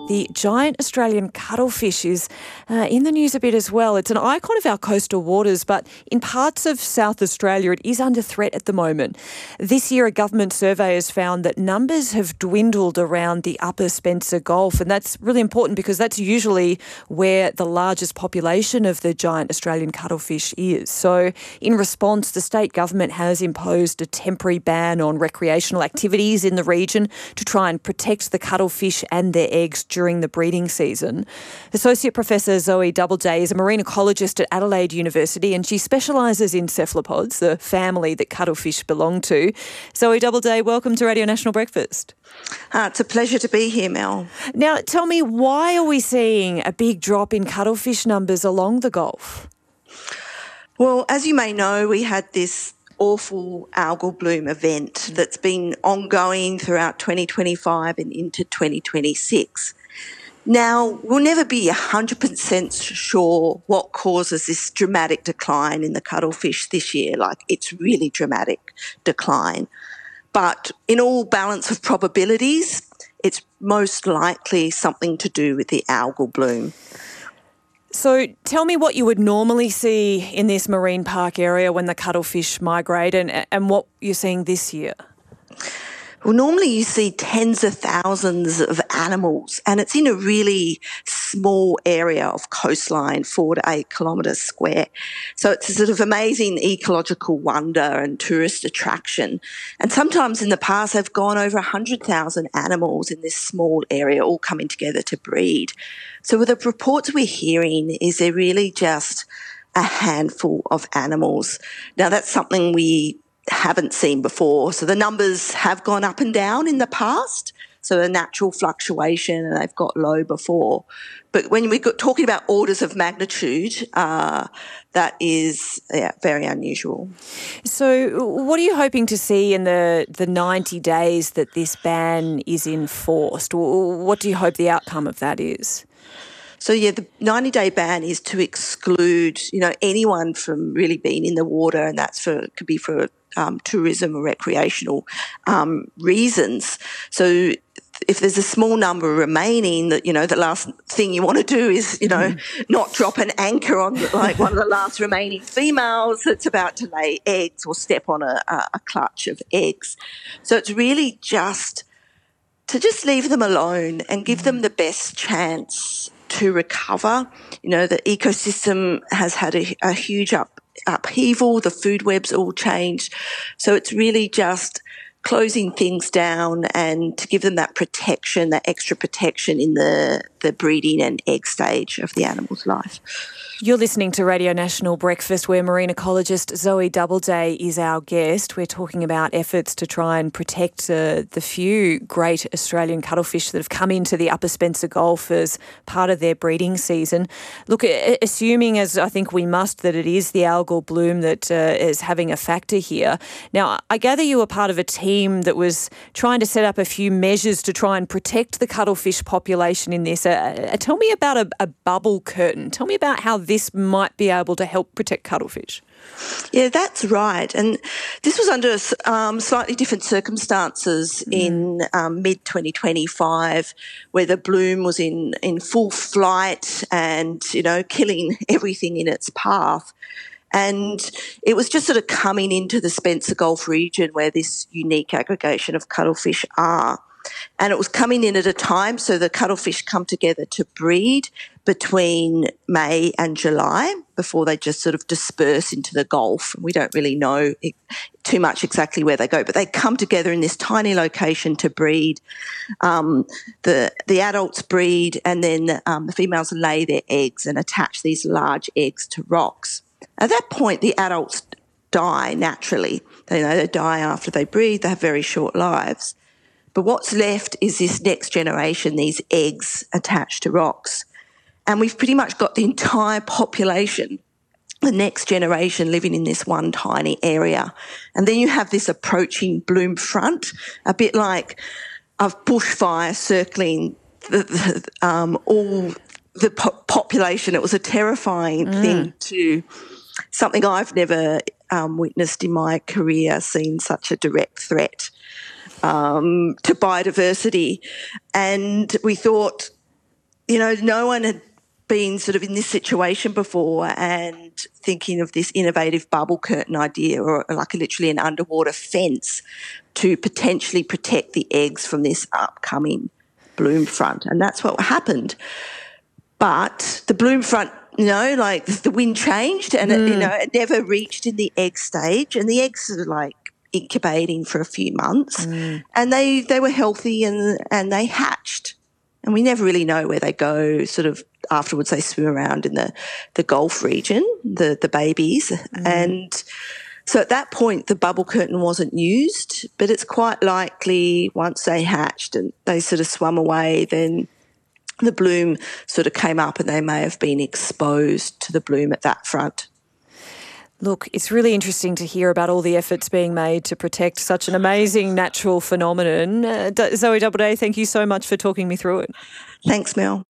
The giant Australian cuttlefish is in the news a bit as well. It's an icon of our coastal waters, but in parts of South Australia it is under threat at the moment. This year a government survey has found that numbers have dwindled around the Upper Spencer Gulf, and that's really important because that's usually where the largest population of the giant Australian cuttlefish is. So in response, the state government has imposed a temporary ban on recreational activities in the region to try and protect the cuttlefish and their eggs during the breeding season. Associate Professor Zoe Doubleday is a marine ecologist at Adelaide University, and she specialises in cephalopods, the family that cuttlefish belong to. Zoe Doubleday, welcome to Radio National Breakfast. It's a pleasure to be here, Mel. Now, tell me, why are we seeing a big drop in cuttlefish numbers along the Gulf? Well, as you may know, we had this awful algal bloom event that's been ongoing throughout 2025 and into 2026. Now, we'll never be 100% sure what causes this dramatic decline in the cuttlefish this year. Like, it's really dramatic decline. But in all balance of probabilities, it's most likely something to do with the algal bloom. So tell me what you would normally see in this marine park area when the cuttlefish migrate and what you're seeing this year. Well, normally you see tens of thousands of animals, and it's in a really small area of coastline, 4 to 8 kilometres square. So it's a sort of amazing ecological wonder and tourist attraction. And sometimes in the past they've gone over 100,000 animals in this small area, all coming together to breed. So with the reports we're hearing is they're really just a handful of animals. Now that's something we haven't seen before. So the numbers have gone up and down in the past, so a natural fluctuation, and they've got low before. But when we're talking about orders of magnitude, that is very unusual. So what are you hoping to see in the 90 days that this ban is enforced? What do you hope the outcome of that is? So, the 90-day ban is to exclude, anyone from really being in the water, and could be for tourism or recreational reasons. So if there's a small number remaining, that, the last thing you want to do is, not drop an anchor on like one of the last remaining females that's about to lay eggs or step on a clutch of eggs. So it's really just to leave them alone and give them the best chance to recover. The ecosystem has had a huge upheaval, the food web's all changed. So it's really just closing things down and to give them that protection, that extra protection in the breeding and egg stage of the animal's life. You're listening to Radio National Breakfast, where marine ecologist Zoe Doubleday is our guest. We're talking about efforts to try and protect the few great Australian cuttlefish that have come into the Upper Spencer Gulf as part of their breeding season. Look, assuming, as I think we must, that it is the algal bloom that is having a factor here. Now, I gather you were part of a team that was trying to set up a few measures to try and protect the cuttlefish population in this. Tell me about a bubble curtain. Tell me about how this might be able to help protect cuttlefish. Yeah, that's right. And this was under slightly different circumstances in mid-2025, where the bloom was in full flight and, killing everything in its path. And it was just sort of coming into the Spencer Gulf region where this unique aggregation of cuttlefish are. And it was coming in at a time, so the cuttlefish come together to breed between May and July before they just sort of disperse into the Gulf. We don't really know too much exactly where they go, but they come together in this tiny location to breed. The adults breed, and then the females lay their eggs and attach these large eggs to rocks. At that point, the adults die naturally. They die after they breed. They have very short lives. But what's left is this next generation, these eggs attached to rocks. And we've pretty much got the entire population, the next generation, living in this one tiny area. And then you have this approaching bloom front, a bit like a bushfire circling all the population. It was a terrifying thing something I've never witnessed in my career, seen such a direct threat to biodiversity. And we thought no one had been sort of in this situation before and thinking of this innovative bubble curtain idea, or like literally an underwater fence to potentially protect the eggs from this upcoming bloom front. And that's what happened. But the bloom front, the wind changed and it never reached in the egg stage, and the eggs are like incubating for a few months, and they were healthy and they hatched. And we never really know where they go. Sort of afterwards, they swim around in the Gulf region, the babies. And so at that point, the bubble curtain wasn't used, but it's quite likely once they hatched and they sort of swum away, then the bloom sort of came up and they may have been exposed to the bloom at that front. Look, it's really interesting to hear about all the efforts being made to protect such an amazing natural phenomenon. Zoe Doubleday, thank you so much for talking me through it. Thanks, Mel.